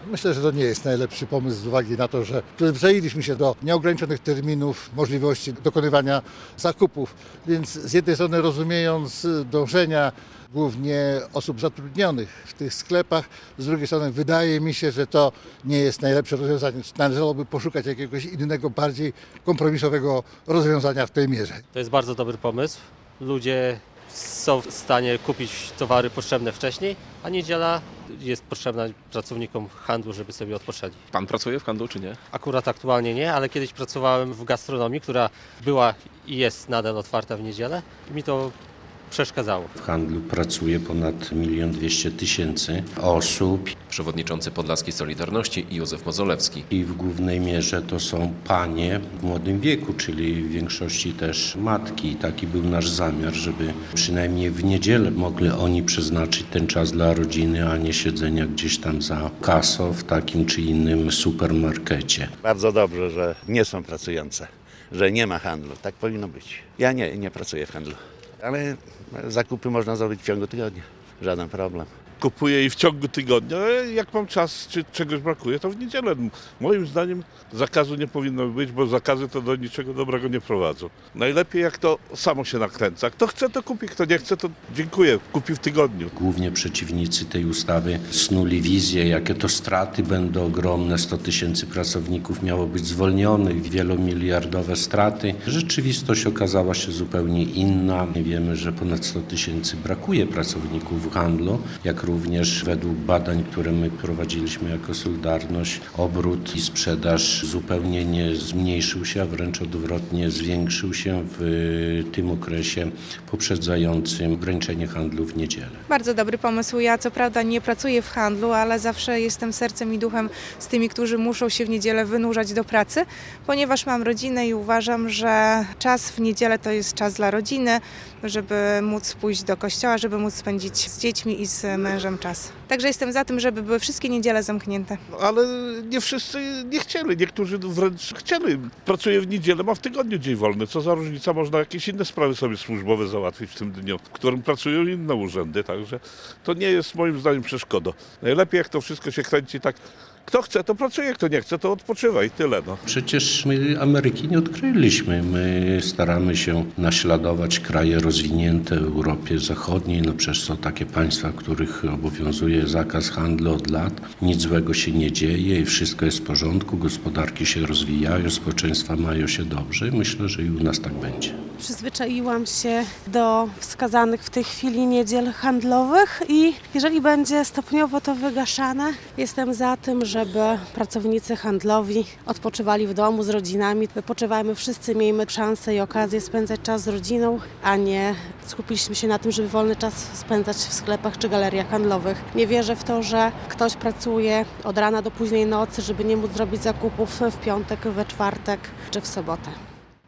Myślę, że to nie jest najlepszy pomysł z uwagi na to, że przyzwyczailiśmy się do nieograniczonych terminów, możliwości dokonywania zakupów, więc z jednej strony rozumiejąc dążenia głównie osób zatrudnionych w tych sklepach, z drugiej strony wydaje mi się, że to nie jest najlepsze rozwiązanie. Należałoby poszukać jakiegoś innego, bardziej kompromisowego rozwiązania w tej mierze. To jest bardzo dobry pomysł. Ludzie są w stanie kupić towary potrzebne wcześniej, a niedziela jest potrzebna pracownikom handlu, żeby sobie odpoczęli. Pan pracuje w handlu czy nie? Akurat aktualnie nie, ale kiedyś pracowałem w gastronomii, która była i jest nadal otwarta w niedzielę. Mi to przeszkadzało. W handlu pracuje ponad 1 200 000 osób Przewodniczący Podlaskiej Solidarności Józef Mozolewski. i w głównej mierze to są panie w młodym wieku, czyli w większości też matki. I taki był nasz zamiar, żeby przynajmniej w niedzielę mogli oni przeznaczyć ten czas dla rodziny, a nie siedzenia gdzieś tam za kasą w takim czy innym supermarkecie. Bardzo dobrze, że nie są pracujące, że nie ma handlu. Tak powinno być. Ja nie pracuję w handlu, ale zakupy można zrobić w ciągu tygodnia. Żaden problem. Kupuję i w ciągu tygodnia, jak mam czas, czy czegoś brakuje, to w niedzielę. Moim zdaniem zakazu nie powinno być, bo zakazy to do niczego dobrego nie prowadzą. Najlepiej jak to samo się nakręca. Kto chce, to kupi, kto nie chce, to dziękuję, kupi w tygodniu. Głównie przeciwnicy tej ustawy snuli wizję, jakie to straty będą ogromne. 100 000 pracowników miało być zwolnionych, wielomiliardowe straty. Rzeczywistość okazała się zupełnie inna. Wiemy, że ponad 100 000 brakuje pracowników w handlu, jak również według badań, które my prowadziliśmy jako Solidarność, obrót i sprzedaż zupełnie nie zmniejszył się, a wręcz odwrotnie zwiększył się w tym okresie poprzedzającym ograniczenie handlu w niedzielę. Bardzo dobry pomysł. Ja co prawda nie pracuję w handlu, ale zawsze jestem sercem i duchem z tymi, którzy muszą się w niedzielę wynurzać do pracy, ponieważ mam rodzinę i uważam, że czas w niedzielę to jest czas dla rodziny, żeby móc pójść do kościoła, żeby móc spędzić z dziećmi i z mężem czas. Także jestem za tym, żeby były wszystkie niedziele zamknięte. Ale nie wszyscy nie chcieli, niektórzy wręcz chcieli. Pracuję w niedzielę, mam w tygodniu dzień wolny. Co za różnica, można jakieś inne sprawy sobie służbowe załatwić w tym dniu, w którym pracują inne urzędy, także to nie jest moim zdaniem przeszkodą. Najlepiej jak to wszystko się kręci tak, kto chce, to pracuje, kto nie chce, to odpoczywa i tyle. Przecież my Ameryki nie odkryliśmy. My staramy się naśladować kraje rozwinięte w Europie Zachodniej. No przecież są takie państwa, w których obowiązuje zakaz handlu od lat. Nic złego się nie dzieje i wszystko jest w porządku. Gospodarki się rozwijają, społeczeństwa mają się dobrze. Myślę, że i u nas tak będzie. Przyzwyczaiłam się do wskazanych w tej chwili niedziel handlowych i jeżeli będzie stopniowo to wygaszane, jestem za tym, żeby pracownicy handlowi odpoczywali w domu z rodzinami. Wypoczywajmy wszyscy, miejmy szansę i okazję spędzać czas z rodziną, a nie skupiliśmy się na tym, żeby wolny czas spędzać w sklepach czy galeriach handlowych. Nie wierzę w to, że ktoś pracuje od rana do późnej nocy, żeby nie móc zrobić zakupów w piątek, we czwartek czy w sobotę.